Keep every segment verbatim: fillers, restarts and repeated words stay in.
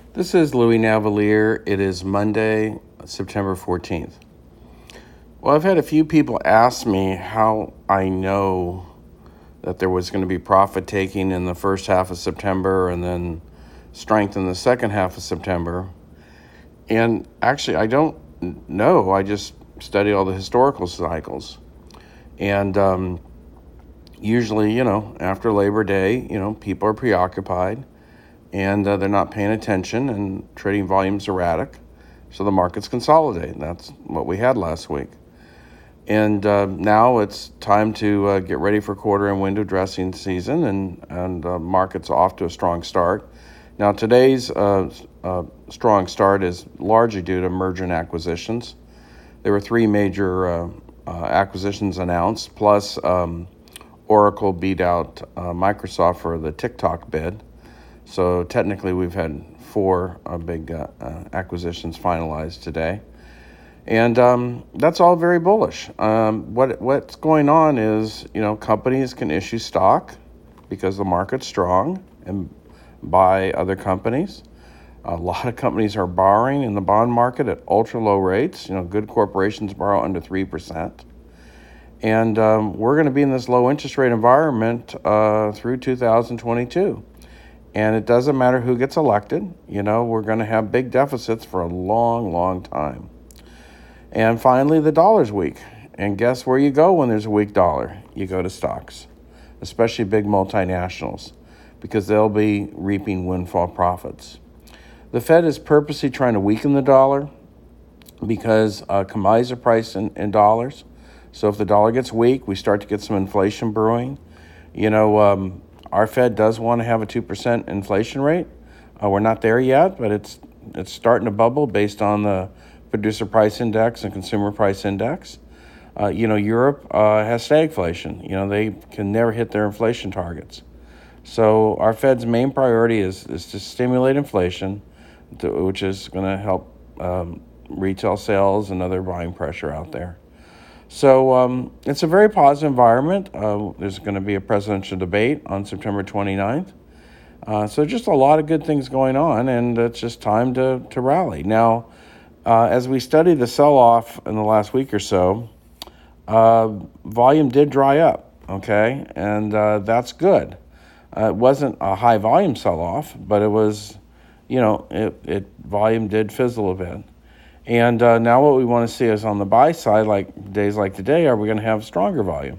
This is Louis Navalier. It is Monday, September fourteenth. Well, I've had a few people ask me how I know that there was going to be profit taking in the first half of September and then strength in the second half of September. And actually, I don't know. I just study all the historical cycles. And um, usually, you know, after Labor Day, you know, people are preoccupied and uh, they're not paying attention and trading volume's erratic. So the markets consolidate. That's what we had last week. And uh, now it's time to uh, get ready for quarter and window dressing season, and, and uh, market's off to a strong start. Now today's uh, uh, strong start is largely due to merger and acquisitions. There were three major uh, uh, acquisitions announced, plus um, Oracle beat out uh, Microsoft for the TikTok bid. So technically we've had four uh, big uh, uh, acquisitions finalized today. And um, that's all very bullish. Um, what what's going on is, you know, companies can issue stock because the market's strong and buy other companies. A lot of companies are borrowing in the bond market at ultra low rates. You know, good corporations borrow under three percent. And um, we're going to be in this low interest rate environment uh, through two thousand twenty-two. And it doesn't matter who gets elected. You know, we're going to have big deficits for a long, long time. And finally, the dollar's weak. And guess where you go when there's a weak dollar? You go to stocks, especially big multinationals, because they'll be reaping windfall profits. The Fed is purposely trying to weaken the dollar because uh, commodities are priced in, in dollars. So if the dollar gets weak, we start to get some inflation brewing. You know, um, our Fed does want to have a two percent inflation rate. Uh, we're not there yet, but it's it's starting to bubble based on the producer price index and consumer price index. Uh, you know, Europe uh, has stagflation. You know, they can never hit their inflation targets. So our Fed's main priority is, is to stimulate inflation, to, which is going to help um, retail sales and other buying pressure out there. So um, it's a very positive environment. Uh, there's going to be a presidential debate on September twenty-ninth. Uh, so just a lot of good things going on, and it's just time to, to rally. Now, Uh, as we studied the sell-off in the last week or so, uh, volume did dry up, okay? And uh, that's good. Uh, it wasn't a high volume sell-off, but it was, you know, it, it volume did fizzle a bit. And uh, now what we want to see is on the buy side, like days like today, are we going to have stronger volume?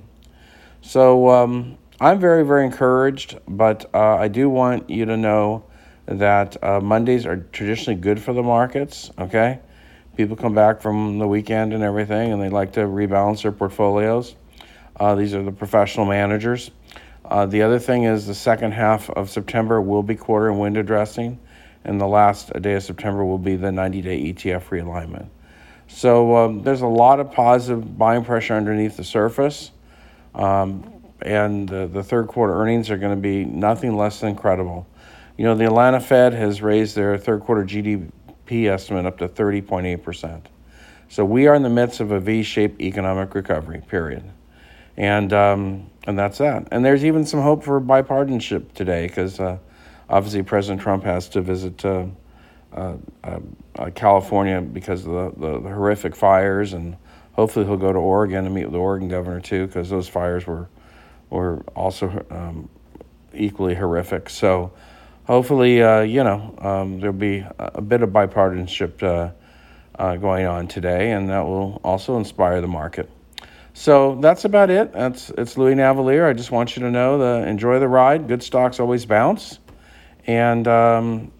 So um, I'm very, very encouraged, but uh, I do want you to know that uh, Mondays are traditionally good for the markets, okay? People come back from the weekend and everything, and they like to rebalance their portfolios. Uh, these are the professional managers. Uh, the other thing is the second half of September will be quarter and window dressing, and the last day of September will be the ninety-day E T F realignment. So um, there's a lot of positive buying pressure underneath the surface, um, and the, the third quarter earnings are going to be nothing less than incredible. You know, the Atlanta Fed has raised their third quarter G D P estimate up to thirty point eight percent. So we are in the midst of a V-shaped economic recovery, period. And um, and that's that. And there's even some hope for bipartisanship today because uh, obviously President Trump has to visit uh, uh, uh, California because of the, the, the horrific fires, and hopefully he'll go to Oregon and meet with the Oregon governor too, because those fires were, were also um, equally horrific. So hopefully, uh, you know, um, there'll be a bit of bipartisanship uh, uh, going on today, and that will also inspire the market. So that's about it. That's it's Louis Navalier. I just want you to know, the enjoy the ride. Good stocks always bounce, and um,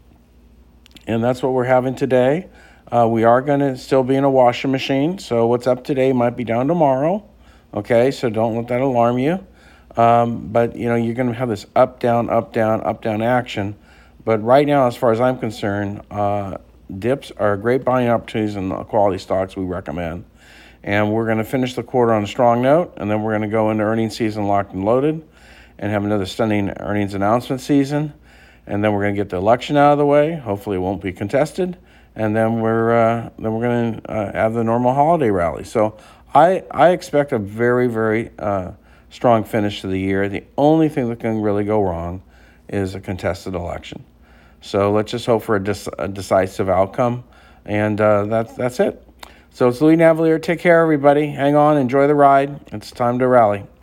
and that's what we're having today. Uh, we are going to still be in a washing machine, so what's up today might be down tomorrow. Okay, so don't let that alarm you. Um, but, you know, you're going to have this up, down, up, down, up, down action. But right now, as far as I'm concerned, uh, dips are great buying opportunities in the quality stocks we recommend. And we're going to finish the quarter on a strong note, and then we're going to go into earnings season locked and loaded and have another stunning earnings announcement season. And then we're going to get the election out of the way. Hopefully it won't be contested. And then we're uh, then we're going to uh, have the normal holiday rally. So I, I expect a very, very uh, strong finish to the year. The only thing that can really go wrong is a contested election. So let's just hope for a, dec- a decisive outcome. And uh, that's, that's it. So it's Louis Navalier. Take care, everybody. Hang on. Enjoy the ride. It's time to rally.